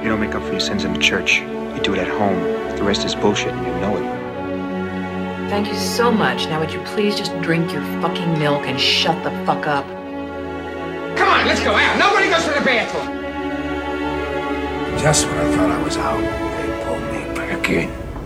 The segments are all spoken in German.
You don't make up for your sins in the church. You do it at home. The rest is bullshit and you know it. Thank you so much. Now would you please just drink your fucking milk and shut the fuck up? Come on, let's go out. Nobody goes to the bathroom. Just when I thought I was out, they pulled me back in.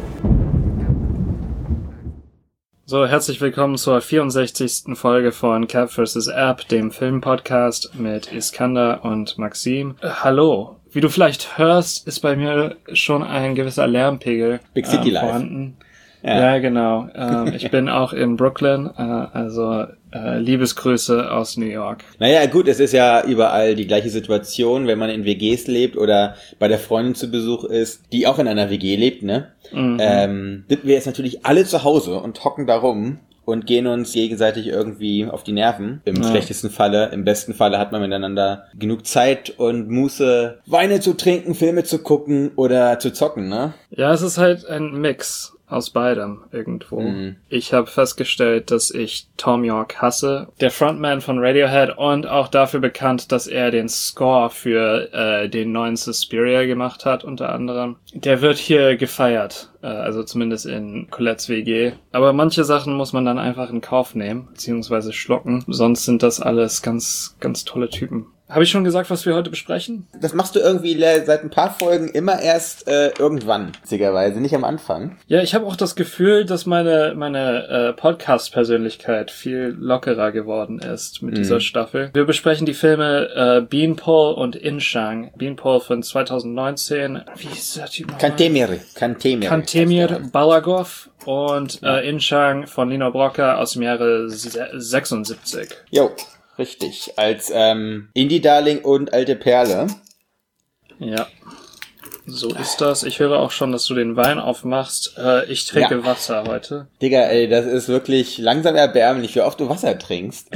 So, herzlich willkommen zur 64. Folge von Cap vs. App, dem Filmpodcast mit Iskander und Maxim. Hallo. Wie du vielleicht hörst, ist bei mir schon ein gewisser Lärmpegel Big City Life vorhanden. Ja, genau. Ich bin auch in Brooklyn, Liebesgrüße aus New York. Naja, gut, es ist ja überall die gleiche Situation, wenn man in WGs lebt oder bei der Freundin zu Besuch ist, die auch in einer WG lebt, ne? Mhm. Sind wir jetzt natürlich alle zu Hause und hocken da rum und gehen uns gegenseitig irgendwie auf die Nerven. Im schlechtesten Falle, im besten Falle hat man miteinander genug Zeit und Muße, Weine zu trinken, Filme zu gucken oder zu zocken, ne? Ja, es ist halt ein Mix aus beidem irgendwo. Ich habe festgestellt, dass ich Thom Yorke hasse. Der Frontman von Radiohead und auch dafür bekannt, dass er den Score für den neuen Suspiria gemacht hat, unter anderem. Der wird hier gefeiert, also zumindest in Colettes WG. Aber manche Sachen muss man dann einfach in Kauf nehmen, beziehungsweise schlucken. Sonst sind das alles ganz, ganz tolle Typen. Habe ich schon gesagt, was wir heute besprechen? Das machst du irgendwie seit ein paar Folgen immer erst irgendwann, witzigerweise, nicht am Anfang. Ja, ich habe auch das Gefühl, dass meine Podcast-Persönlichkeit viel lockerer geworden ist mit dieser Staffel. Wir besprechen die Filme Beanpole und Inchang. Beanpole von 2019. Wie hieß der Typ noch? Kantemir Balagov und Inchang von Lino Brocka aus dem Jahre 76. Jo. Richtig, als Indie-Darling und alte Perle. Ja, so ist das. Ich höre auch schon, dass du den Wein aufmachst. Ich trinke Wasser heute. Digga, ey, das ist wirklich langsam erbärmlich, wie oft du Wasser trinkst.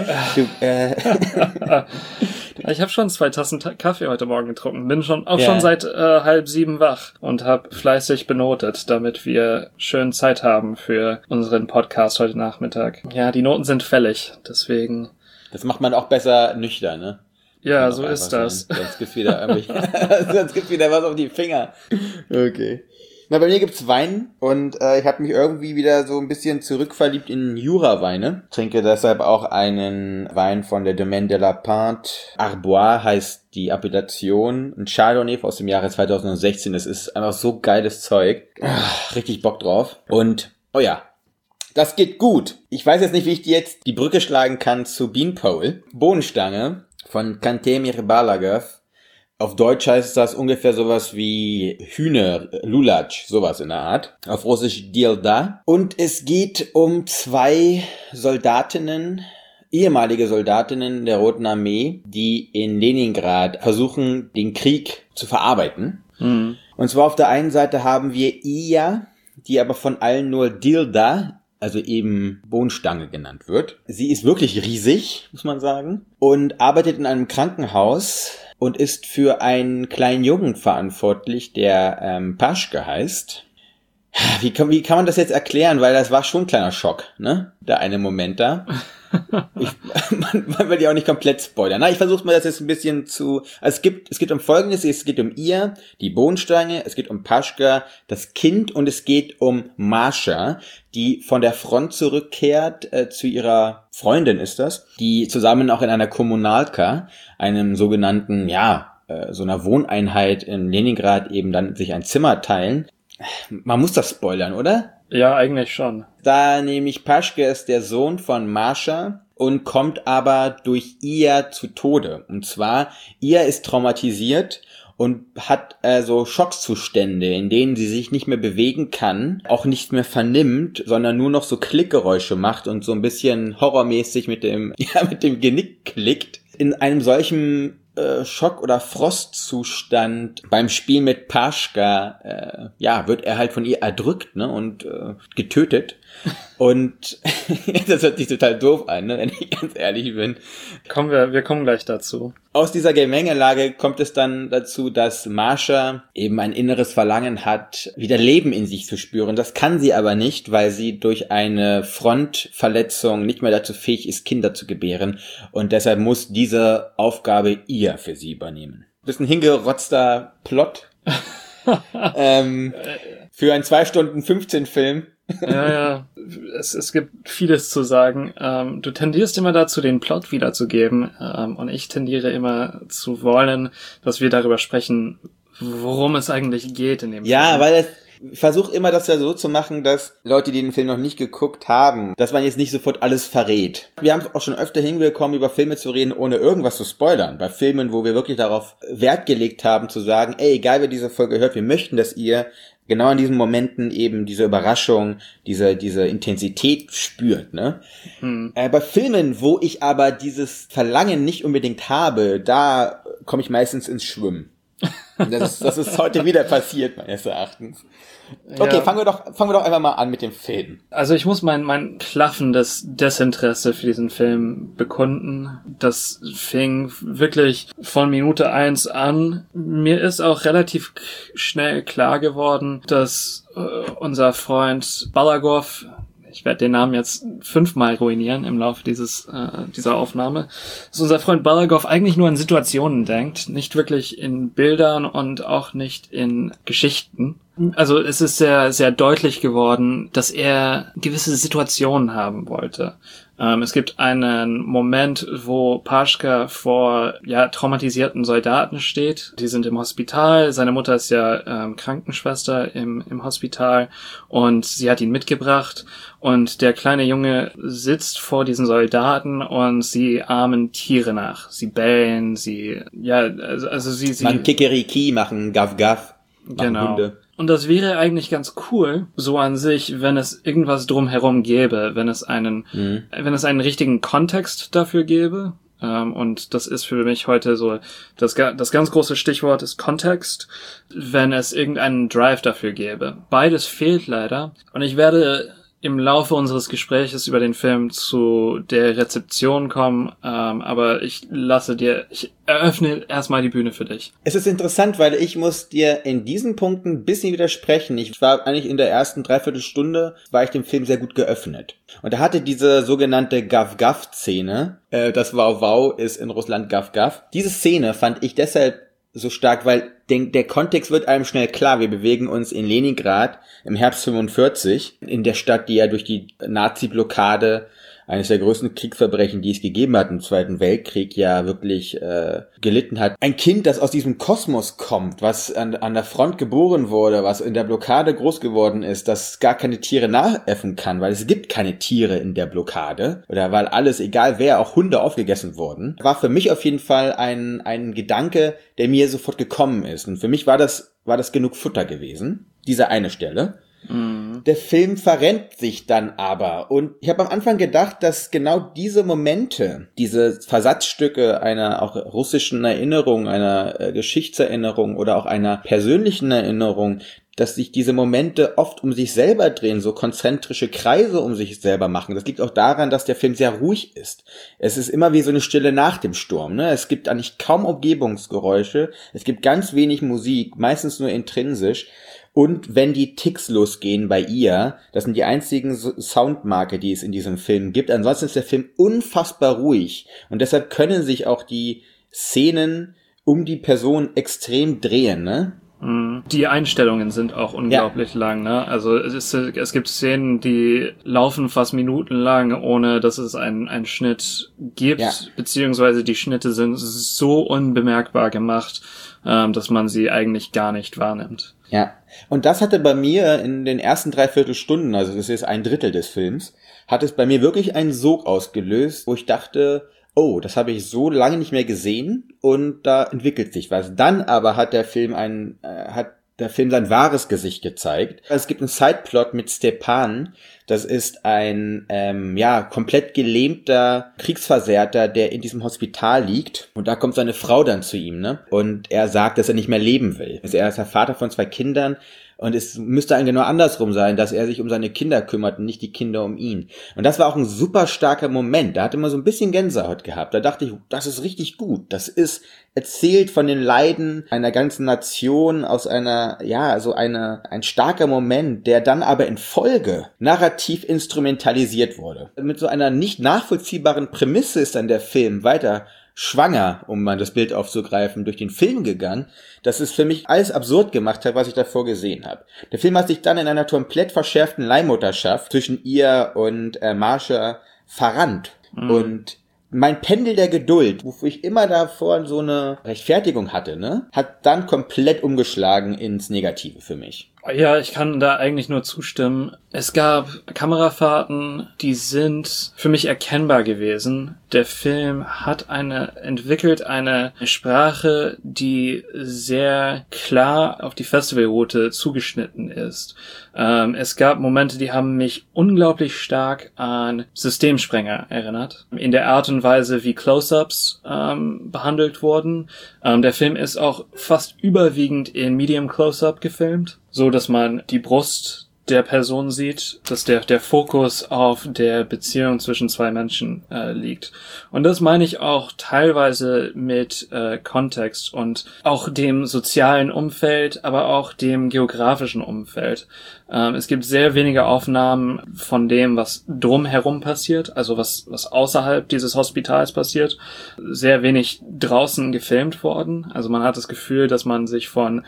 Ich habe schon 2 Tassen Kaffee heute Morgen getrunken. Bin schon seit 6:30 wach und habe fleißig benotet, damit wir schön Zeit haben für unseren Podcast heute Nachmittag. Ja, die Noten sind fällig, deswegen... Das macht man auch besser nüchtern, ne? Ja, so ist das. Sonst gibt's wieder was auf die Finger. Okay. Na, bei mir gibt's Wein und ich habe mich irgendwie wieder so ein bisschen zurückverliebt in Jura-Weine. Trinke deshalb auch einen Wein von der Domaine de la Pinte. Arbois heißt die Appellation. Ein Chardonnay aus dem Jahre 2016. Das ist einfach so geiles Zeug. Richtig Bock drauf. Und, oh ja. Das geht gut. Ich weiß jetzt nicht, wie ich dir jetzt die Brücke schlagen kann zu Beanpole. Bohnenstange von Kantemir Balagov. Auf Deutsch heißt das ungefähr sowas wie Hühner, Lulatsch, sowas in der Art. Auf Russisch Dilda. Und es geht um 2 Soldatinnen, ehemalige Soldatinnen der Roten Armee, die in Leningrad versuchen, den Krieg zu verarbeiten. Mhm. Und zwar auf der einen Seite haben wir Iya, die aber von allen nur Dilda, also eben Bohnenstange genannt wird. Sie ist wirklich riesig, muss man sagen, und arbeitet in einem Krankenhaus und ist für einen kleinen Jungen verantwortlich, der Paschke heißt. Wie kann man das jetzt erklären? Weil das war schon ein kleiner Schock, ne? Der eine Moment da. Man will ja auch nicht komplett spoilern. Na, ich versuche mal das jetzt ein bisschen zu... Also es geht um Folgendes, es geht um ihr, die Bohnenstange, es geht um Paschka, das Kind und es geht um Mascha, die von der Front zurückkehrt zu ihrer Freundin ist das, die zusammen auch in einer Kommunalka, einem sogenannten, so einer Wohneinheit in Leningrad eben dann sich ein Zimmer teilen. Man muss das spoilern, oder? Ja, eigentlich schon. Da nämlich Paschke ist der Sohn von Mascha und kommt aber durch Iya zu Tode. Und zwar, Iya ist traumatisiert und hat so Schockzustände, in denen sie sich nicht mehr bewegen kann, auch nicht mehr vernimmt, sondern nur noch so Klickgeräusche macht und so ein bisschen horrormäßig mit dem Genick klickt. In einem solchen Schock- oder Frostzustand beim Spiel mit Paschka, wird er halt von ihr erdrückt, ne, und getötet. Und das hört sich total doof an, ne, wenn ich ganz ehrlich bin. Wir kommen gleich dazu. Aus dieser Gemengelage kommt es dann dazu, dass Mascha eben ein inneres Verlangen hat, wieder Leben in sich zu spüren. Das kann sie aber nicht, weil sie durch eine Frontverletzung nicht mehr dazu fähig ist, Kinder zu gebären. Und deshalb muss diese Aufgabe ihr für sie übernehmen. Das ist ein hingerotzter Plot. Für einen 2 Stunden 15 Film. Ja. Es gibt vieles zu sagen. Du tendierst immer dazu, den Plot wiederzugeben, und ich tendiere immer zu wollen, dass wir darüber sprechen, worum es eigentlich geht in dem Film. Ja, weil ich versuche immer, das ja so zu machen, dass Leute, die den Film noch nicht geguckt haben, dass man jetzt nicht sofort alles verrät. Wir haben auch schon öfter hingekommen, über Filme zu reden, ohne irgendwas zu spoilern. Bei Filmen, wo wir wirklich darauf Wert gelegt haben, zu sagen, ey, egal wer diese Folge hört, wir möchten, dass ihr genau in diesen Momenten eben diese Überraschung, diese Intensität spürt, ne? Bei Filmen, wo ich aber dieses Verlangen nicht unbedingt habe, da komme ich meistens ins Schwimmen. Das ist heute wieder passiert, meines Erachtens. Okay, Ja. fangen wir doch einfach mal an mit dem Film. Also ich muss mein klaffendes Desinteresse für diesen Film bekunden. Das fing wirklich von Minute 1 an. Mir ist auch relativ schnell klar geworden, dass unser Freund Balagov, ich werde den Namen jetzt 5-mal ruinieren im Laufe dieser Aufnahme, dass unser Freund Balagov eigentlich nur in Situationen denkt, nicht wirklich in Bildern und auch nicht in Geschichten. Also es ist sehr, sehr deutlich geworden, dass er gewisse Situationen haben wollte. Es gibt einen Moment, wo Paschka vor traumatisierten Soldaten steht. Die sind im Hospital. Seine Mutter ist ja Krankenschwester im Hospital und sie hat ihn mitgebracht. Und der kleine Junge sitzt vor diesen Soldaten und sie ahmen Tiere nach. Sie bellen, sie Man Kikeriki machen, Gaff Gaff, machen genau. Hunde. Und das wäre eigentlich ganz cool, so an sich, wenn es irgendwas drumherum gäbe, wenn es einen richtigen Kontext dafür gäbe. Und das ist für mich heute so, das ganz große Stichwort ist Kontext, wenn es irgendeinen Drive dafür gäbe. Beides fehlt leider. Und ich werde im Laufe unseres Gespräches über den Film zu der Rezeption kommen, aber ich eröffne erstmal die Bühne für dich. Es ist interessant, weil ich muss dir in diesen Punkten ein bisschen widersprechen. Ich war eigentlich in der ersten Dreiviertelstunde, war ich dem Film sehr gut geöffnet. Und er hatte diese sogenannte Gaff-Gaff-Szene, das Wow ist in Russland Gaff-Gaff. Diese Szene fand ich deshalb so stark, weil der Kontext wird einem schnell klar. Wir bewegen uns in Leningrad im Herbst 45, in der Stadt, die ja durch die Nazi-Blockade, eines der größten Kriegsverbrechen, die es gegeben hat im Zweiten Weltkrieg, ja wirklich gelitten hat. Ein Kind, das aus diesem Kosmos kommt, was an der Front geboren wurde, was in der Blockade groß geworden ist, das gar keine Tiere nachäffen kann, weil es gibt keine Tiere in der Blockade, oder weil alles, egal wer, auch Hunde aufgegessen wurden, war für mich auf jeden Fall ein Gedanke, der mir sofort gekommen ist. Und für mich war das genug Futter gewesen, diese eine Stelle. Der Film verrennt sich dann aber, und ich habe am Anfang gedacht, dass genau diese Momente, diese Versatzstücke einer auch russischen Erinnerung, einer Geschichtserinnerung oder auch einer persönlichen Erinnerung, dass sich diese Momente oft um sich selber drehen, so konzentrische Kreise um sich selber machen. Das liegt auch daran, dass der Film sehr ruhig ist. Es ist immer wie so eine Stille nach dem Sturm, ne? Es gibt eigentlich kaum Umgebungsgeräusche, es gibt ganz wenig Musik, meistens nur intrinsisch. Und wenn die Ticks losgehen bei ihr, das sind die einzigen Soundmarke, die es in diesem Film gibt. Ansonsten ist der Film unfassbar ruhig. Und deshalb können sich auch die Szenen um die Person extrem drehen, ne? Die Einstellungen sind auch unglaublich lang, ne? Also es gibt Szenen, die laufen fast minutenlang, ohne dass es einen Schnitt gibt, beziehungsweise die Schnitte sind so unbemerkbar gemacht, dass man sie eigentlich gar nicht wahrnimmt. Ja, und das hatte bei mir in den ersten 3/4 Stunden, also das ist 1/3 des Films, hat es bei mir wirklich einen Sog ausgelöst, wo ich dachte, oh, das habe ich so lange nicht mehr gesehen und da entwickelt sich was. Dann aber hat der Film sein wahres Gesicht gezeigt. Es gibt einen Sideplot mit Stepan. Das ist ein komplett gelähmter Kriegsversehrter, der in diesem Hospital liegt. Und da kommt seine Frau dann zu ihm, ne? Und er sagt, dass er nicht mehr leben will. Also er ist der Vater von 2 Kindern. Und es müsste eigentlich genau andersrum sein, dass er sich um seine Kinder kümmert und nicht die Kinder um ihn. Und das war auch ein super starker Moment. Da hatte man so ein bisschen Gänsehaut gehabt. Da dachte ich, das ist richtig gut. Das ist erzählt von den Leiden einer ganzen Nation aus ein starker Moment, der dann aber in Folge narrativ instrumentalisiert wurde. Mit so einer nicht nachvollziehbaren Prämisse ist dann der Film weiter schwanger, um mal das Bild aufzugreifen, durch den Film gegangen, dass es für mich alles absurd gemacht hat, was ich davor gesehen habe. Der Film hat sich dann in einer komplett verschärften Leihmutterschaft zwischen ihr und Marsha verrannt. Und mein Pendel der Geduld, wofür ich immer davor so eine Rechtfertigung hatte, ne, hat dann komplett umgeschlagen ins Negative für mich. Ja, ich kann da eigentlich nur zustimmen. Es gab Kamerafahrten, die sind für mich erkennbar gewesen. Der Film hat entwickelt eine Sprache, die sehr klar auf die Festivalroute zugeschnitten ist. Es gab Momente, die haben mich unglaublich stark an Systemsprenger erinnert. In der Art und Weise, wie Close-Ups behandelt wurden. Der Film ist auch fast überwiegend in Medium Close-Up gefilmt, so dass man die Brust der Person sieht, dass der Fokus auf der Beziehung zwischen zwei Menschen liegt. Und das meine ich auch teilweise mit Kontext und auch dem sozialen Umfeld, aber auch dem geografischen Umfeld. Es gibt sehr wenige Aufnahmen von dem, was drumherum passiert, also was außerhalb dieses Hospitals passiert. Sehr wenig draußen gefilmt worden. Also man hat das Gefühl, dass man sich von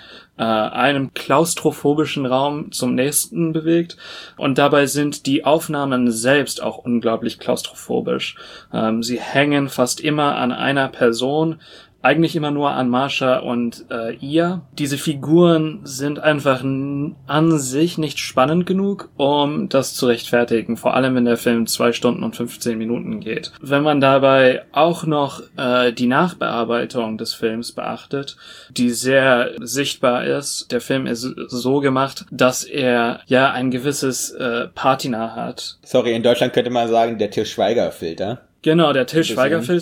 einem klaustrophobischen Raum zum nächsten bewegt. Und dabei sind die Aufnahmen selbst auch unglaublich klaustrophobisch. Sie hängen fast immer an einer Person, eigentlich immer nur an Marsha und ihr. Diese Figuren sind einfach an sich nicht spannend genug, um das zu rechtfertigen, vor allem wenn der Film 2 Stunden und 15 Minuten geht. Wenn man dabei auch noch die Nachbearbeitung des Films beachtet, die sehr sichtbar ist, der Film ist so gemacht, dass er ja ein gewisses Patina hat. Sorry, in Deutschland könnte man sagen, der Til Schweiger-Filter. Genau, der Til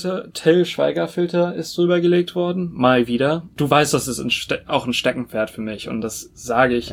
Schweiger-Filter ist drüber gelegt worden. Mal wieder. Du weißt, das ist auch ein Steckenpferd für mich. Und das sage ich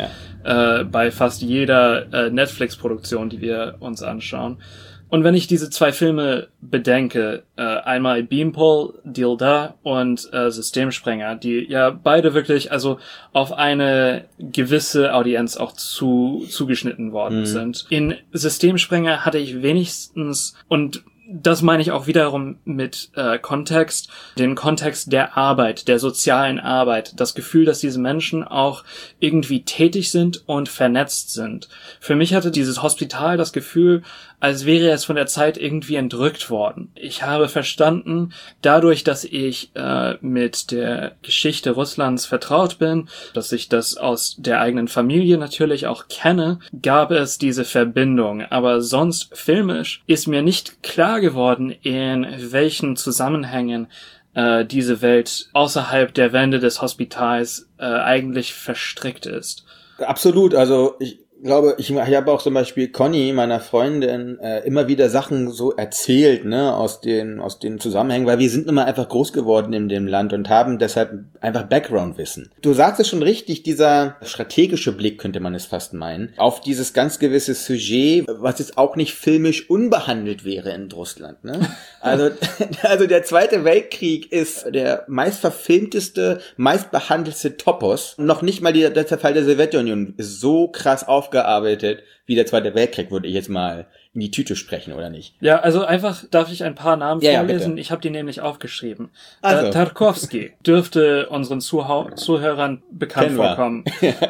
bei fast jeder Netflix-Produktion, die wir uns anschauen. Und wenn ich diese 2 Filme bedenke, einmal Beanpole, Deal Da und Systemsprenger, die ja beide wirklich also auf eine gewisse Audienz auch zugeschnitten worden sind. In Systemsprenger hatte ich wenigstens, und das meine ich auch wiederum mit Kontext, den Kontext der Arbeit, der sozialen Arbeit, das Gefühl, dass diese Menschen auch irgendwie tätig sind und vernetzt sind. Für mich hatte dieses Hospital das Gefühl, als wäre es von der Zeit irgendwie entrückt worden. Ich habe verstanden, dadurch, dass ich mit der Geschichte Russlands vertraut bin, dass ich das aus der eigenen Familie natürlich auch kenne, gab es diese Verbindung. Aber sonst filmisch ist mir nicht klar geworden, in welchen Zusammenhängen diese Welt außerhalb der Wände des Hospitals eigentlich verstrickt ist. Absolut, also ich glaube, ich habe auch zum Beispiel Conny, meiner Freundin, immer wieder Sachen so erzählt, ne, aus den Zusammenhängen, weil wir sind nun mal einfach groß geworden in dem Land und haben deshalb einfach Background-Wissen. Du sagst es schon richtig, dieser strategische Blick, könnte man es fast meinen, auf dieses ganz gewisse Sujet, was jetzt auch nicht filmisch unbehandelt wäre in Russland, ne? Also der Zweite Weltkrieg ist der meistverfilmteste, meistbehandelste Topos. Noch nicht mal der Zerfall der Sowjetunion ist so krass aufgearbeitet wie der Zweite Weltkrieg, würde ich jetzt mal in die Tüte sprechen, oder nicht? Ja, also einfach darf ich ein paar Namen vorlesen. Ja, ich habe die nämlich aufgeschrieben. Also. Tarkovsky dürfte unseren Zuhörern bekannt vorkommen.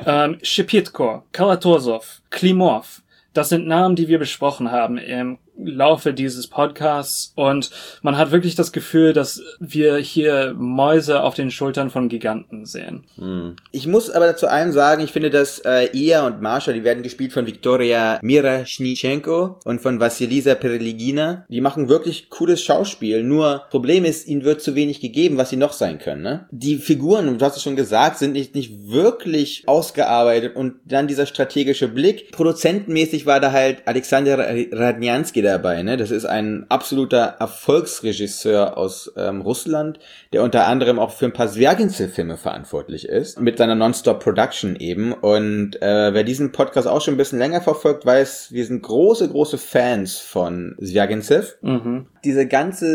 Schepitko, Kalatozov, Klimov. Das sind Namen, die wir besprochen haben im Laufe dieses Podcasts, und man hat wirklich das Gefühl, dass wir hier Mäuse auf den Schultern von Giganten sehen. Ich muss aber zu einem sagen, ich finde, dass Ia und Marsha, die werden gespielt von Viktoria Miroshnichenko und von Vassilisa Pereligina. Die machen wirklich cooles Schauspiel, nur Problem ist, ihnen wird zu wenig gegeben, was sie noch sein können, ne? Die Figuren, du hast es schon gesagt, sind nicht wirklich ausgearbeitet, und dann dieser strategische Blick. Produzentenmäßig war da halt Alexander Radnjansky dabei, ne? Das ist ein absoluter Erfolgsregisseur aus Russland, der unter anderem auch für ein paar Zwjaginsev-Filme verantwortlich ist, mit seiner Non-Stop-Production eben. Und wer diesen Podcast auch schon ein bisschen länger verfolgt, weiß, wir sind große Fans von Zwjaginsev. Diese ganze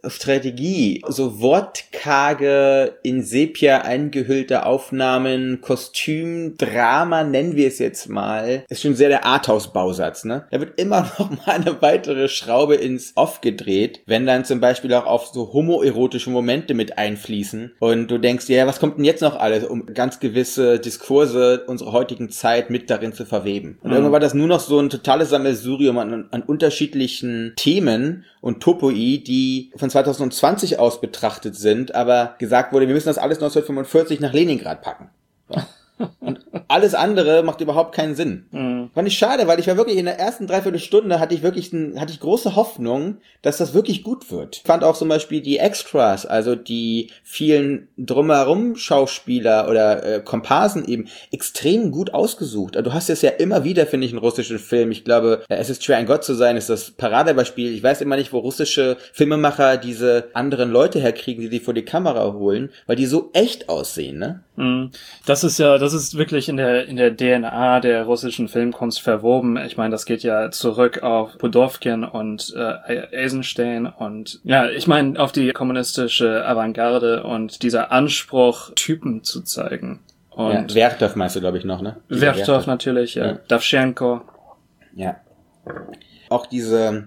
Strategie, so wortkarge, in Sepia eingehüllte Aufnahmen, Kostüm, Drama, nennen wir es jetzt mal, ist schon sehr der Arthouse-Bausatz, ne? Da wird immer noch mal eine weitere Schraube ins Off gedreht, wenn dann zum Beispiel auch auf so homoerotische Momente mit einfließen und du denkst, ja, was kommt denn jetzt noch alles, um ganz gewisse Diskurse unserer heutigen Zeit mit darin zu verweben. Und irgendwann war das nur noch so ein totales Sammelsurium an unterschiedlichen Themen und Topoi, die von 2020 aus betrachtet sind, aber gesagt wurde, wir müssen das alles 1945 nach Leningrad packen. Ja. Und alles andere macht überhaupt keinen Sinn. Fand ich schade, weil ich war wirklich in der ersten Dreiviertelstunde hatte ich große Hoffnung, dass das wirklich gut wird. Ich fand auch zum Beispiel die Extras, also die vielen drumherum Schauspieler oder Komparsen eben extrem gut ausgesucht. Also du hast es ja immer wieder, finde ich, in russischen Filmen. Ich glaube, Es ist schwer ein Gott zu sein, ist das Paradebeispiel. Ich weiß immer nicht, wo russische Filmemacher diese anderen Leute herkriegen, die vor die Kamera holen, weil die so echt aussehen, ne? Das ist wirklich in der DNA der russischen Filmkunst verwoben. Ich meine, das geht ja zurück auf Pudovkin und Eisenstein und ja, ich meine auf die kommunistische Avantgarde und dieser Anspruch, Typen zu zeigen. Und ja, Vertov meinst du, glaube ich, noch, ne? Vertov natürlich, ja. Davschenko. Ja. Auch dieser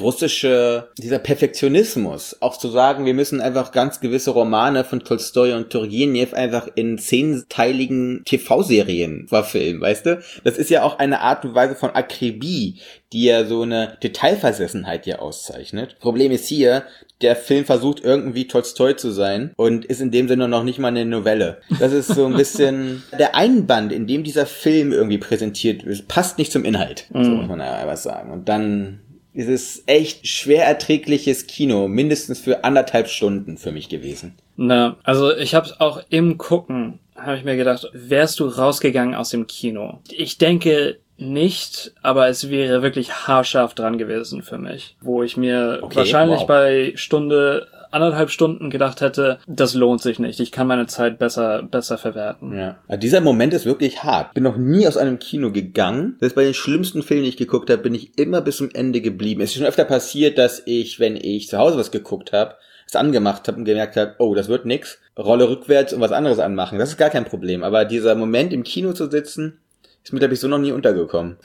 Perfektionismus, auch zu sagen, wir müssen einfach ganz gewisse Romane von Tolstoi und Turgenev einfach in 10-teiligen TV-Serien verfilmen, weißt du? Das ist ja auch eine Art und Weise von Akribie, die ja so eine Detailversessenheit hier auszeichnet. Problem ist hier, der Film versucht irgendwie Tolstoi zu sein und ist in dem Sinne noch nicht mal eine Novelle. Das ist so ein bisschen der Einband, in dem dieser Film irgendwie präsentiert wird, passt nicht zum Inhalt, so muss man ja was sagen. Und dann ist es echt schwer erträgliches Kino, mindestens für 1,5 Stunden für mich gewesen. Na, also ich habe auch im Gucken, habe ich mir gedacht, wärst du rausgegangen aus dem Kino? Ich denke nicht, aber es wäre wirklich haarscharf dran gewesen für mich, wo ich mir wahrscheinlich bei 1,5 Stunden gedacht hätte, das lohnt sich nicht, ich kann meine Zeit besser verwerten. Ja. Aber dieser Moment ist wirklich hart. Bin noch nie aus einem Kino gegangen. Das ist bei den schlimmsten Filmen, die ich geguckt habe, bin ich immer bis zum Ende geblieben. Es ist schon öfter passiert, dass ich, wenn ich zu Hause was geguckt habe, es angemacht habe und gemerkt habe, oh, das wird nix, Rolle rückwärts und was anderes anmachen. Das ist gar kein Problem. Aber dieser Moment, im Kino zu sitzen, ist mir, glaube ich, so noch nie untergekommen.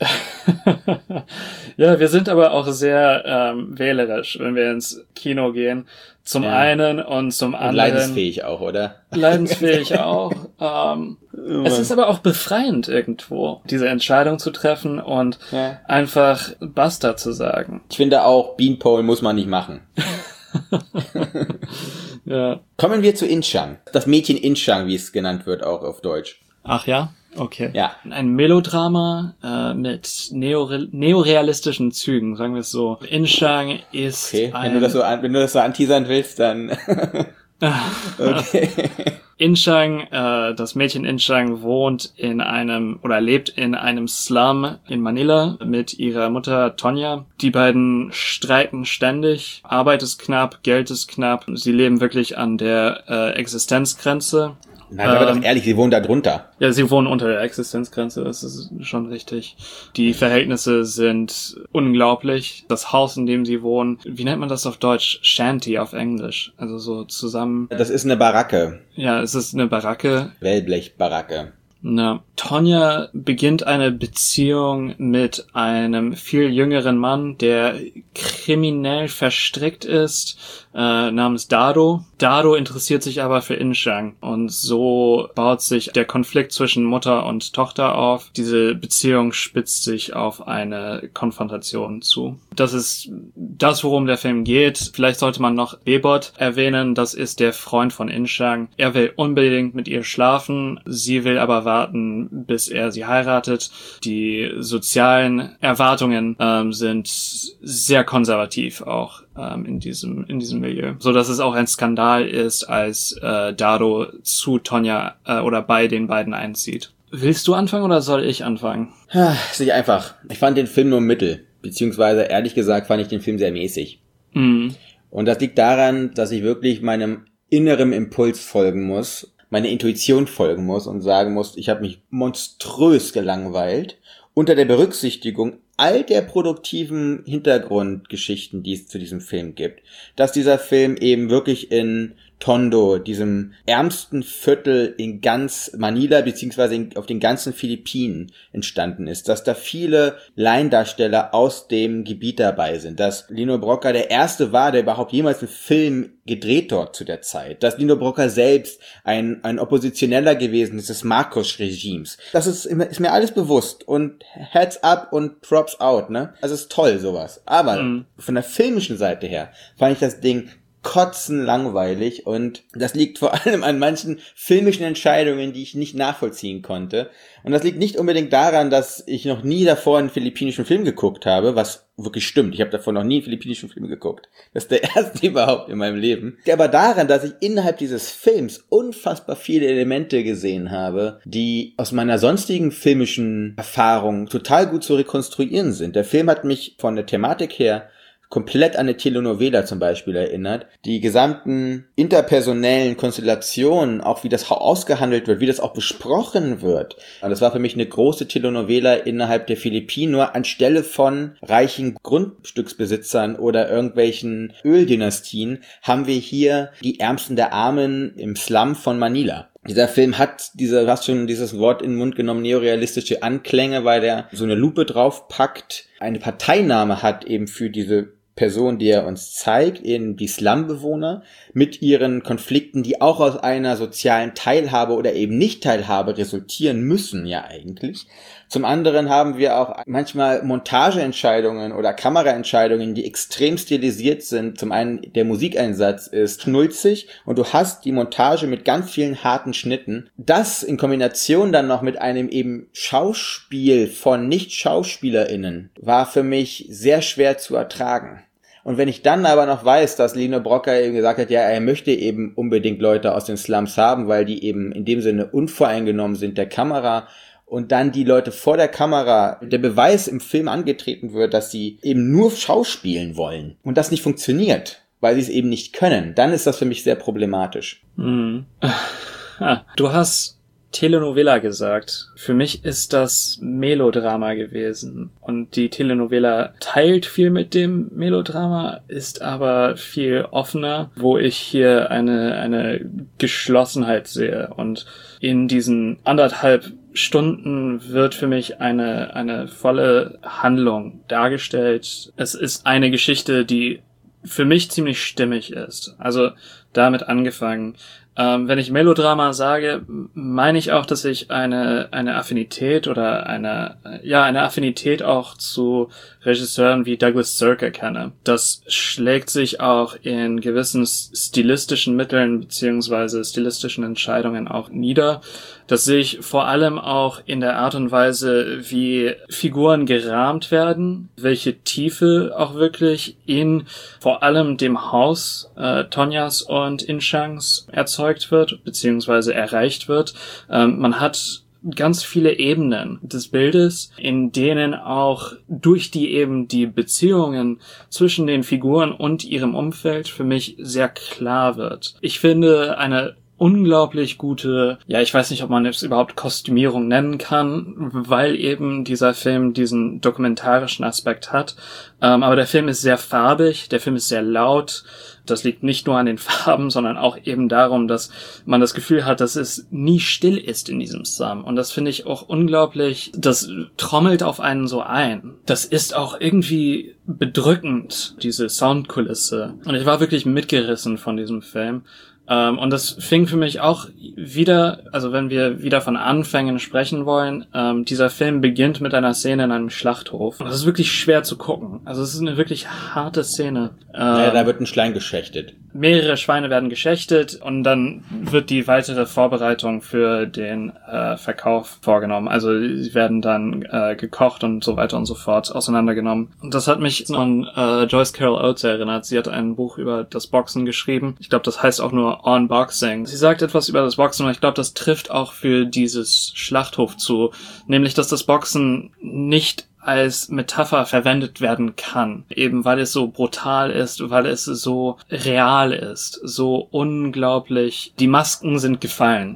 Ja, wir sind aber auch sehr wählerisch, wenn wir ins Kino gehen. Zum einen und zum anderen. Und leidensfähig auch, oder? Leidensfähig auch. Es ist aber auch befreiend irgendwo, diese Entscheidung zu treffen und einfach Basta zu sagen. Ich finde auch, Beanpole muss man nicht machen. Ja. Kommen wir zu Inchang. Das Mädchen Inchang, wie es genannt wird, auch auf Deutsch. Ach ja? Okay. Ja. Ein Melodrama mit neorealistischen Zügen, sagen wir es so. Inchang ist wenn du das so anteasern willst, dann okay. Inchang, das Mädchen Inchang lebt in einem Slum in Manila mit ihrer Mutter Tonya. Die beiden streiten ständig. Arbeit ist knapp, Geld ist knapp. Sie leben wirklich an der Existenzgrenze. Nein, aber doch ehrlich, sie wohnen da drunter. Ja, sie wohnen unter der Existenzgrenze, das ist schon richtig. Die Verhältnisse sind unglaublich. Das Haus, in dem sie wohnen, wie nennt man das auf Deutsch? Shanty auf Englisch. Also so zusammen. Das ist eine Baracke. Ja, es ist eine Baracke. Wellblechbaracke. Na, Tonya beginnt eine Beziehung mit einem viel jüngeren Mann, der kriminell verstrickt ist, namens Dado. Dado interessiert sich aber für Inchang und so baut sich der Konflikt zwischen Mutter und Tochter auf. Diese Beziehung spitzt sich auf eine Konfrontation zu. Das ist das, worum der Film geht. Vielleicht sollte man noch Bebot erwähnen, das ist der Freund von Inchang. Er will unbedingt mit ihr schlafen, sie will aber warten, bis er sie heiratet. Die sozialen Erwartungen sind sehr konservativ auch in diesem Milieu. So dass es auch ein Skandal ist, als Dado zu Tonya oder bei den beiden einzieht. Willst du anfangen oder soll ich anfangen? Ist nicht einfach. Ich fand den Film nur mittel. Beziehungsweise, ehrlich gesagt, fand ich den Film sehr mäßig. Und das liegt daran, dass ich wirklich meinem inneren Impuls folgen muss, meine Intuition folgen muss und sagen muss, ich habe mich monströs gelangweilt, unter der Berücksichtigung all der produktiven Hintergrundgeschichten, die es zu diesem Film gibt, dass dieser Film eben wirklich in Tondo, diesem ärmsten Viertel in ganz Manila beziehungsweise auf den ganzen Philippinen entstanden ist, dass da viele Laiendarsteller aus dem Gebiet dabei sind, dass Lino Brocka der erste war, der überhaupt jemals einen Film gedreht dort zu der Zeit, dass Lino Brocka selbst ein Oppositioneller gewesen ist des Marcos-Regimes. Das ist mir alles bewusst und Heads up und Props out, ne? Also ist toll sowas. Aber von der filmischen Seite her fand ich das Ding kotzen langweilig und das liegt vor allem an manchen filmischen Entscheidungen, die ich nicht nachvollziehen konnte. Und das liegt nicht unbedingt daran, dass ich noch nie davor einen philippinischen Film geguckt habe, was wirklich stimmt. Ich habe davor noch nie einen philippinischen Film geguckt. Das ist der erste überhaupt in meinem Leben. Aber daran, dass ich innerhalb dieses Films unfassbar viele Elemente gesehen habe, die aus meiner sonstigen filmischen Erfahrung total gut zu rekonstruieren sind. Der Film hat mich von der Thematik her komplett an eine Telenovela zum Beispiel erinnert. Die gesamten interpersonellen Konstellationen, auch wie das ausgehandelt wird, wie das auch besprochen wird. Und das war für mich eine große Telenovela innerhalb der Philippinen, nur anstelle von reichen Grundstücksbesitzern oder irgendwelchen Öldynastien haben wir hier die Ärmsten der Armen im Slum von Manila. Dieser Film hat du hast schon dieses Wort in den Mund genommen, neorealistische Anklänge, weil der so eine Lupe draufpackt, eine Parteinahme hat eben für diese Person, die er uns zeigt, eben die Slumbewohner mit ihren Konflikten, die auch aus einer sozialen Teilhabe oder eben Nicht-Teilhabe resultieren müssen, ja eigentlich. Zum anderen haben wir auch manchmal Montageentscheidungen oder Kameraentscheidungen, die extrem stilisiert sind. Zum einen der Musikeinsatz ist schnulzig und du hast die Montage mit ganz vielen harten Schnitten. Das in Kombination dann noch mit einem eben Schauspiel von Nicht-SchauspielerInnen war für mich sehr schwer zu ertragen. Und wenn ich dann aber noch weiß, dass Lino Brocka eben gesagt hat, ja, er möchte eben unbedingt Leute aus den Slums haben, weil die eben in dem Sinne unvoreingenommen sind der Kamera und dann die Leute vor der Kamera, der Beweis im Film angetreten wird, dass sie eben nur schauspielen wollen und das nicht funktioniert, weil sie es eben nicht können, dann ist das für mich sehr problematisch. Du hast Telenovela gesagt. Für mich ist das Melodrama gewesen. Und die Telenovela teilt viel mit dem Melodrama, ist aber viel offener, wo ich hier eine Geschlossenheit sehe. Und in diesen 1,5 Stunden wird für mich eine volle Handlung dargestellt. Es ist eine Geschichte, die für mich ziemlich stimmig ist. Also damit angefangen. Wenn ich Melodrama sage, meine ich auch, dass ich eine Affinität oder eine Affinität auch zu Regisseuren wie Douglas Sirk kenne. Das schlägt sich auch in gewissen stilistischen Mitteln beziehungsweise stilistischen Entscheidungen auch nieder. Das sehe ich vor allem auch in der Art und Weise, wie Figuren gerahmt werden, welche Tiefe auch wirklich in vor allem dem Haus Tonyas und Inshangs erzeugt wird, beziehungsweise erreicht wird. Man hat ganz viele Ebenen des Bildes, in denen auch durch die Beziehungen zwischen den Figuren und ihrem Umfeld für mich sehr klar wird. Ich finde eine unglaublich gute, ich weiß nicht, ob man es überhaupt Kostümierung nennen kann, weil eben dieser Film diesen dokumentarischen Aspekt hat. Aber der Film ist sehr farbig, der Film ist sehr laut. Das liegt nicht nur an den Farben, sondern auch eben darum, dass man das Gefühl hat, dass es nie still ist in diesem Slum. Und das finde ich auch unglaublich, das trommelt auf einen so ein. Das ist auch irgendwie bedrückend, diese Soundkulisse. Und ich war wirklich mitgerissen von diesem Film. Und das fing für mich auch wieder, also wenn wir wieder von Anfängen sprechen wollen, dieser Film beginnt mit einer Szene in einem Schlachthof. Und das ist wirklich schwer zu gucken. Also es ist eine wirklich harte Szene. Da wird ein Schwein geschächtet. Mehrere Schweine werden geschächtet und dann wird die weitere Vorbereitung für den Verkauf vorgenommen. Also sie werden dann gekocht und so weiter und so fort auseinandergenommen. Und das hat mich an Joyce Carol Oates erinnert. Sie hat ein Buch über das Boxen geschrieben. Ich glaube, das heißt auch nur On Boxing. Sie sagt etwas über das Boxen und ich glaube, das trifft auch für dieses Schlachthof zu. Nämlich, dass das Boxen nicht als Metapher verwendet werden kann. Eben weil es so brutal ist, weil es so real ist, so unglaublich. Die Masken sind gefallen.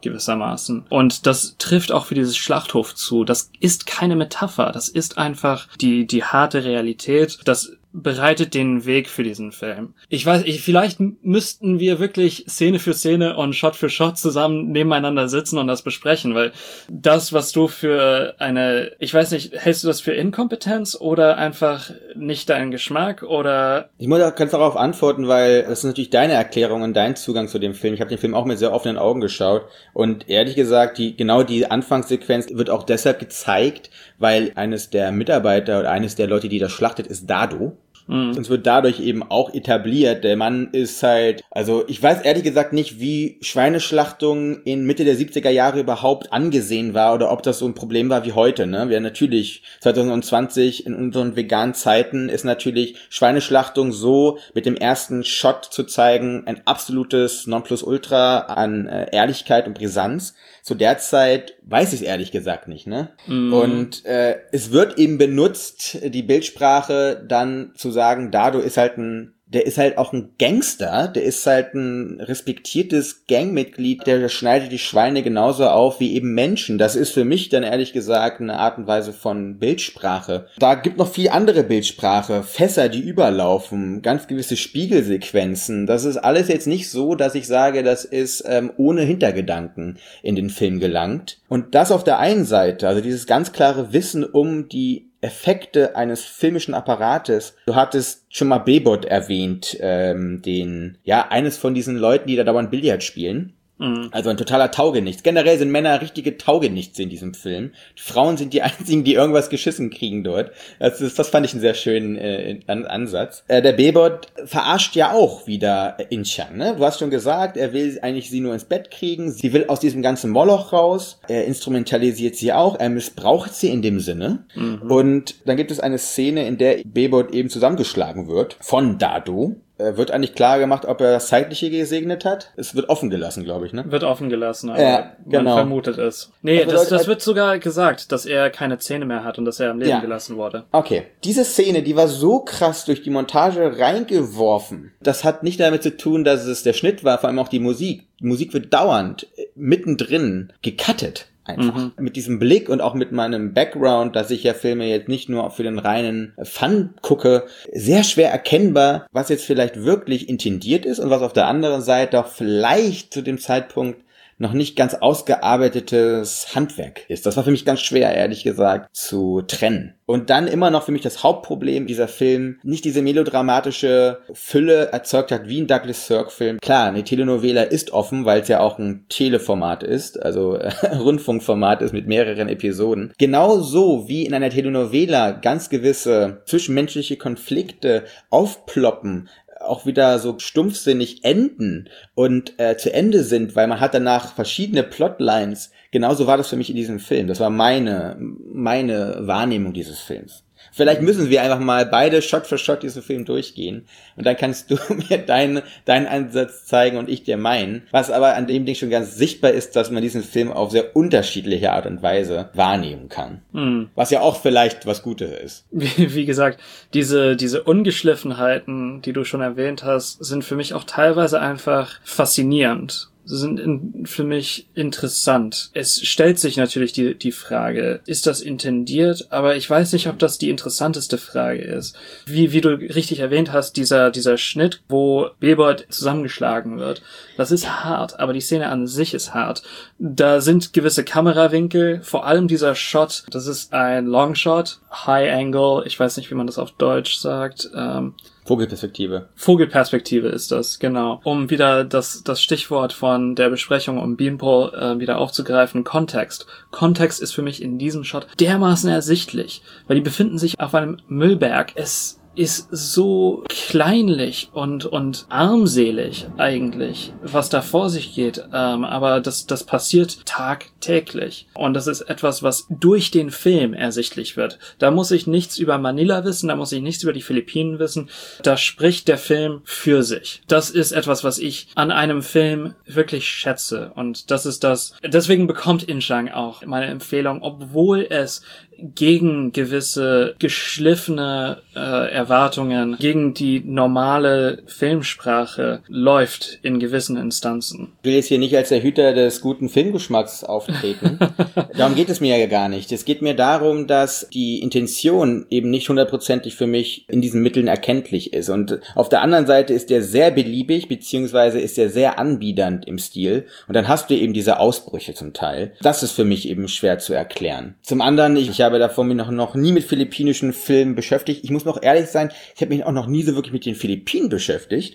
gewissermaßen. Und das trifft auch für dieses Schlachthof zu. Das ist keine Metapher, das ist einfach die harte Realität. Das bereitet den Weg für diesen Film. Vielleicht müssten wir wirklich Szene für Szene und Shot für Shot zusammen nebeneinander sitzen und das besprechen, weil das, was du für ich weiß nicht, hältst du das für Inkompetenz oder einfach nicht deinen Geschmack oder? Ich muss auch ganz darauf antworten, weil das ist natürlich deine Erklärung und dein Zugang zu dem Film. Ich habe den Film auch mit sehr offenen Augen geschaut und ehrlich gesagt, die Anfangssequenz wird auch deshalb gezeigt, weil eines der Mitarbeiter oder eines der Leute, die das schlachtet, ist Dado. Und es wird dadurch eben auch etabliert. Der Mann ist halt, also ich weiß ehrlich gesagt nicht, wie Schweineschlachtung in Mitte der 70er Jahre überhaupt angesehen war oder ob das so ein Problem war wie heute, ne? Wir natürlich 2020 in unseren veganen Zeiten ist natürlich Schweineschlachtung so mit dem ersten Shot zu zeigen ein absolutes Nonplusultra an Ehrlichkeit und Brisanz. Zu der Zeit weiß ich es ehrlich gesagt nicht, ne? Und es wird eben benutzt, die Bildsprache dann zu sagen, Dado ist halt der ist halt auch ein Gangster, der ist halt ein respektiertes Gangmitglied, der schneidet die Schweine genauso auf wie eben Menschen. Das ist für mich dann ehrlich gesagt eine Art und Weise von Bildsprache. Da gibt noch viel andere Bildsprache, Fässer, die überlaufen, ganz gewisse Spiegelsequenzen. Das ist alles jetzt nicht so, dass ich sage, das ist ohne Hintergedanken in den Film gelangt. Und das auf der einen Seite, also dieses ganz klare Wissen um die Effekte eines filmischen Apparates. Du hattest schon mal Bebot erwähnt, eines von diesen Leuten, die da dauernd Billard spielen. Also ein totaler Taugenichts. Generell sind Männer richtige Taugenichts in diesem Film. Die Frauen sind die einzigen, die irgendwas geschissen kriegen dort. Das fand ich einen sehr schönen Ansatz. Der Bebot verarscht ja auch wieder Inchang, ne? Du hast schon gesagt, er will eigentlich sie nur ins Bett kriegen. Sie will aus diesem ganzen Moloch raus. Er instrumentalisiert sie auch. Er missbraucht sie in dem Sinne. Und dann gibt es eine Szene, in der Bebot eben zusammengeschlagen wird von Dado. Wird eigentlich klar gemacht, ob er das Zeitliche gesegnet hat? Es wird offen gelassen, glaube ich, ne? Wird offen gelassen, aber man vermutet es. Nee, das wird sogar gesagt, dass er keine Zähne mehr hat und dass er am Leben gelassen wurde. Okay. Diese Szene, die war so krass durch die Montage reingeworfen. Das hat nicht damit zu tun, dass es der Schnitt war, vor allem auch die Musik. Die Musik wird dauernd, mittendrin, gecuttet. Einfach. Mit diesem Blick und auch mit meinem Background, dass ich ja Filme jetzt nicht nur für den reinen Fun gucke, sehr schwer erkennbar, was jetzt vielleicht wirklich intendiert ist und was auf der anderen Seite auch vielleicht zu dem Zeitpunkt noch nicht ganz ausgearbeitetes Handwerk ist. Das war für mich ganz schwer, ehrlich gesagt, zu trennen. Und dann immer noch für mich das Hauptproblem, dieser Film nicht diese melodramatische Fülle erzeugt hat wie ein Douglas Sirk-Film. Klar, eine Telenovela ist offen, weil es ja auch ein Teleformat ist, also Rundfunkformat ist mit mehreren Episoden. Genauso wie in einer Telenovela ganz gewisse zwischenmenschliche Konflikte aufploppen, auch wieder so stumpfsinnig enden und zu Ende sind, weil man hat danach verschiedene Plotlines. Genauso war das für mich in diesem Film. Das war meine Wahrnehmung dieses Films. Vielleicht müssen wir einfach mal beide Shot für Shot diesen Film durchgehen und dann kannst du mir deinen Ansatz zeigen und ich dir meinen. Was aber an dem Ding schon ganz sichtbar ist, dass man diesen Film auf sehr unterschiedliche Art und Weise wahrnehmen kann. Was ja auch vielleicht was Gutes ist. Wie gesagt, diese Ungeschliffenheiten, die du schon erwähnt hast, sind für mich auch teilweise einfach faszinierend. Sind für mich interessant. Es stellt sich natürlich die Frage, ist das intendiert? Aber ich weiß nicht, ob das die interessanteste Frage ist. Wie du richtig erwähnt hast, dieser Schnitt, wo Bebot zusammengeschlagen wird, das ist hart, aber die Szene an sich ist hart. Da sind gewisse Kamerawinkel, vor allem dieser Shot, das ist ein Longshot, High Angle, ich weiß nicht, wie man das auf Deutsch sagt, Vogelperspektive ist das, genau. Um wieder das Stichwort von der Besprechung um Beanpole wieder aufzugreifen, Kontext. Kontext ist für mich in diesem Shot dermaßen ersichtlich, weil die befinden sich auf einem Müllberg. Es ist so kleinlich und armselig eigentlich, was da vor sich geht. Aber das passiert tagtäglich. Und das ist etwas, was durch den Film ersichtlich wird. Da muss ich nichts über Manila wissen, da muss ich nichts über die Philippinen wissen. Da spricht der Film für sich. Das ist etwas, was ich an einem Film wirklich schätze. Und das ist das. Deswegen bekommt Inchang auch meine Empfehlung, obwohl es gegen gewisse geschliffene Erwartungen, gegen die normale Filmsprache läuft in gewissen Instanzen. Ich will jetzt hier nicht als der Hüter des guten Filmgeschmacks auftreten. Darum geht es mir ja gar nicht. Es geht mir darum, dass die Intention eben nicht 100%ig für mich in diesen Mitteln erkenntlich ist. Und auf der anderen Seite ist der sehr beliebig, beziehungsweise ist der sehr anbiedernd im Stil. Und dann hast du eben diese Ausbrüche zum Teil. Das ist für mich eben schwer zu erklären. Zum anderen, ich habe davor mich noch nie mit philippinischen Filmen beschäftigt. Ich muss noch ehrlich sein, ich habe mich auch noch nie so wirklich mit den Philippinen beschäftigt.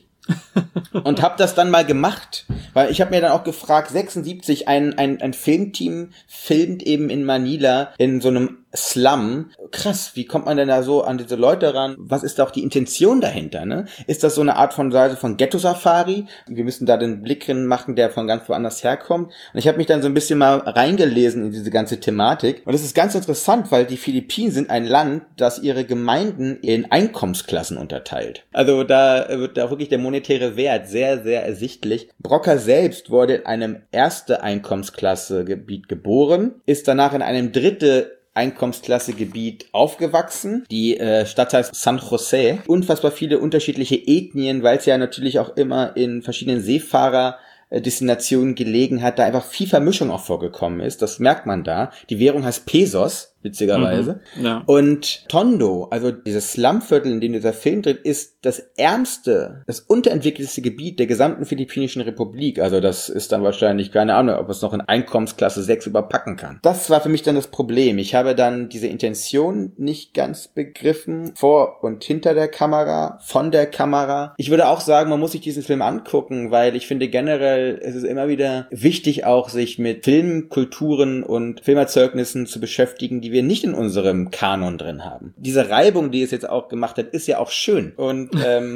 Und habe das dann mal gemacht, weil ich habe mir dann auch gefragt, 76, ein Filmteam filmt eben in Manila in so einem Slum. Krass, wie kommt man denn da so an diese Leute ran? Was ist da auch die Intention dahinter, ne? Ist das so eine Art von Ghetto-Safari? Wir müssen da den Blick hin machen, der von ganz woanders herkommt. Und ich habe mich dann so ein bisschen mal reingelesen in diese ganze Thematik. Und das ist ganz interessant, weil die Philippinen sind ein Land, das ihre Gemeinden in Einkommensklassen unterteilt. Also da wird da wirklich der monetäre Wert sehr, sehr ersichtlich. Broca selbst wurde in einem erste Einkommensklasse-Gebiet geboren, ist danach in einem dritte Einkommensklasse-Gebiet aufgewachsen. Die Stadt heißt San Jose. Unfassbar viele unterschiedliche Ethnien, weil es ja natürlich auch immer in verschiedenen Seefahrer-Destinationen gelegen hat, da einfach viel Vermischung auch vorgekommen ist. Das merkt man da. Die Währung heißt Pesos, witzigerweise. Ja. Und Tondo, also dieses Slumviertel, in dem dieser Film dreht, ist das ärmste, das unterentwickelste Gebiet der gesamten Philippinischen Republik. Also das ist dann wahrscheinlich, keine Ahnung, ob es noch in Einkommensklasse 6 überpacken kann. Das war für mich dann das Problem. Ich habe dann diese Intention nicht ganz begriffen, vor und hinter der Kamera, von der Kamera. Ich würde auch sagen, man muss sich diesen Film angucken, weil ich finde generell, es ist immer wieder wichtig auch, sich mit Filmkulturen und Filmerzeugnissen zu beschäftigen, die wir nicht in unserem Kanon drin haben. Diese Reibung, die es jetzt auch gemacht hat, ist ja auch schön. Und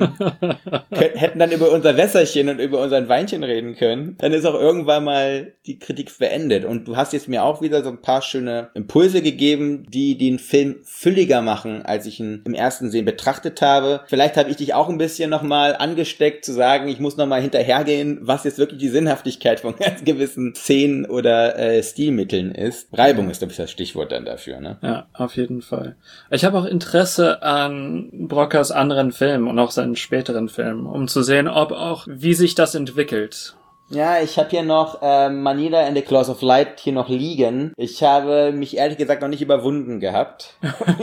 hätten dann über unser Wässerchen und über unseren Weinchen reden können, dann ist auch irgendwann mal die Kritik beendet. Und du hast jetzt mir auch wieder so ein paar schöne Impulse gegeben, die den Film fülliger machen, als ich ihn im ersten Sehen betrachtet habe. Vielleicht habe ich dich auch ein bisschen nochmal angesteckt, zu sagen, ich muss nochmal hinterhergehen, was jetzt wirklich die Sinnhaftigkeit von ganz gewissen Szenen oder Stilmitteln ist. Reibung ist, glaube ich, das Stichwort dann dafür, ne? Ja, auf jeden Fall. Ich habe auch Interesse an Broccas anderen Filmen und auch seinen späteren Filmen, um zu sehen, wie sich das entwickelt. Ja, ich habe hier noch Manila and the Claws of Light hier noch liegen. Ich habe mich ehrlich gesagt noch nicht überwunden gehabt,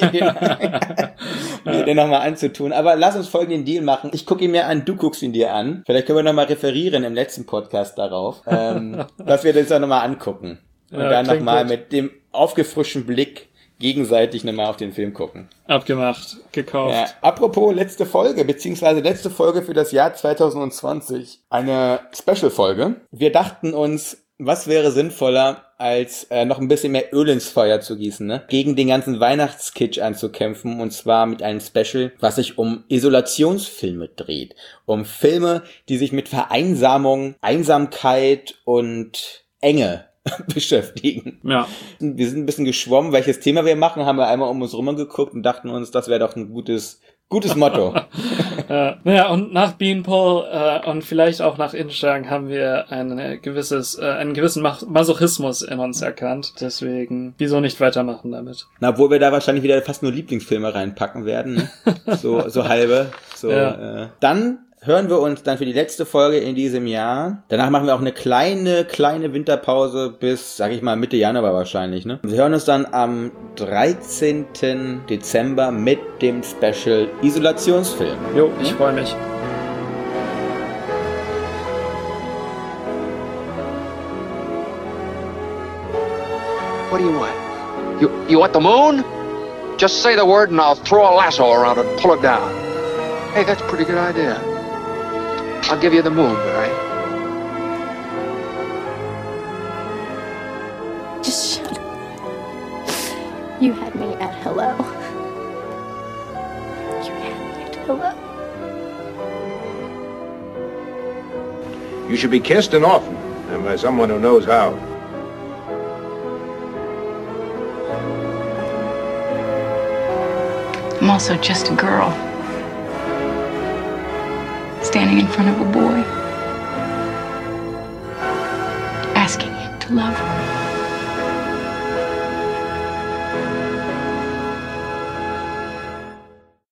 mir den nochmal anzutun. Aber lass uns folgenden Deal machen. Ich gucke ihn mir an, du guckst ihn dir an. Vielleicht können wir nochmal referieren im letzten Podcast darauf, dass wir das dann nochmal angucken. Und dann nochmal mit dem aufgefrischten Blick gegenseitig nochmal auf den Film gucken. Abgemacht, gekauft. Ja, apropos letzte Folge, beziehungsweise letzte Folge für das Jahr 2020. Eine Special-Folge. Wir dachten uns, was wäre sinnvoller, als noch ein bisschen mehr Öl ins Feuer zu gießen, ne? Gegen den ganzen Weihnachtskitsch anzukämpfen, und zwar mit einem Special, was sich um Isolationsfilme dreht. Um Filme, die sich mit Vereinsamung, Einsamkeit und Enge beschäftigen. Ja. Wir sind ein bisschen geschwommen, welches Thema wir machen, haben wir einmal um uns rum geguckt und dachten uns, das wäre doch ein gutes Motto. Ja, und nach Beanpole und vielleicht auch nach Instang haben wir einen gewissen Masochismus in uns erkannt. Deswegen, wieso nicht weitermachen damit? Na, obwohl wir da wahrscheinlich wieder fast nur Lieblingsfilme reinpacken werden, ne? so halbe. So, ja. Dann hören wir uns dann für die letzte Folge in diesem Jahr. Danach machen wir auch eine kleine Winterpause bis, sag ich mal, Mitte Januar wahrscheinlich, ne? Wir hören uns dann am 13. Dezember mit dem Special Isolationsfilm. Jo, ich freue mich. What do you want? You want the moon? Just say the word and I'll throw a lasso around it and pull it down. Hey, that's a pretty good idea. I'll give you the moon, Barry. Just shut up. You had me at hello. You had me at hello. You should be kissed and often, and by someone who knows how. I'm also just a girl. Standing in front of a boy, asking him to love her.